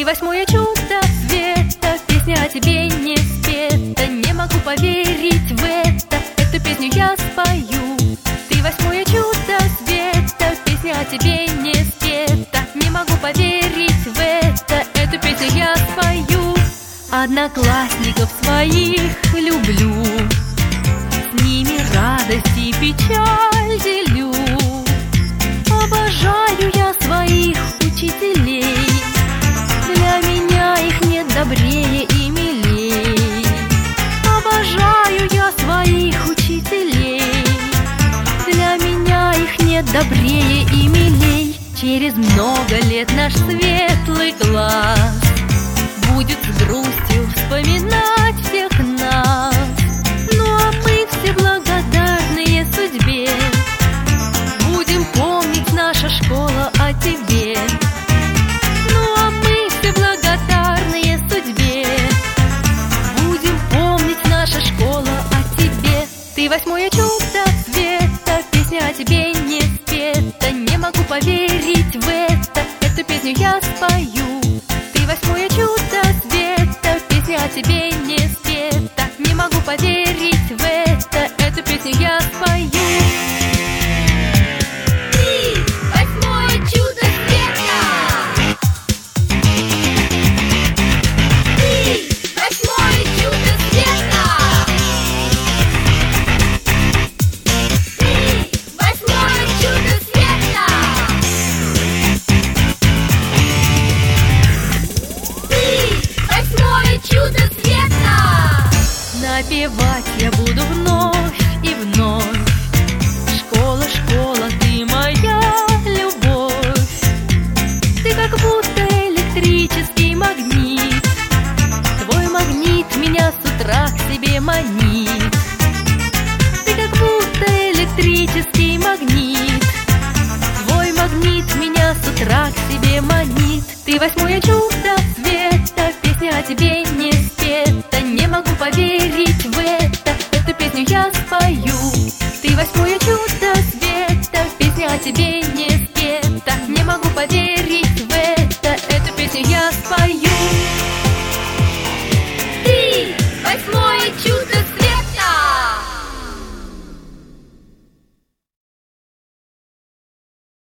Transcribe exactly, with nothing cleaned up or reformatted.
восьмое чудо света, песня о тебе не спета. Не могу поверить в это, эту песню я спою. Ты восьмое чудо света, песня о тебе не спета. Не могу поверить в это, эту песню я спою. Одноклассников своих люблю, с ними радость и печаль делю. Обожаю я своих учителей, для меня их нет добрее и милей. Обожаю я своих учителей, для меня их нет добрее и милей. Через много лет наш светлый класс будет с грустью вспоминать всех нас. Ну а мы все благодарные судьбе будем помнить, наша школа, о тебе. Ну а мы все благодарные судьбе будем помнить, наша школа, о тебе. Ты восьмое чудо света, песня о тебе не спета. Не могу поверить в это, эту песню я спою. Ты восьмое чудо света, песня о тебе не спета. Не могу поверить в это, эту песню я спою. Напевать я буду вновь и вновь. Школа, школа, ты моя любовь. Ты как будто электрический магнит. Твой магнит меня с утра к себе манит. Ты как будто электрический магнит. Твой магнит меня с утра к себе манит. Ты восьмое чудо света, песня о тебе не спета. Не могу поверить в это, эту песню я спою. Ты восьмое чудо света, песня о тебе не спета. Не могу поверить в это, эту песню я спою.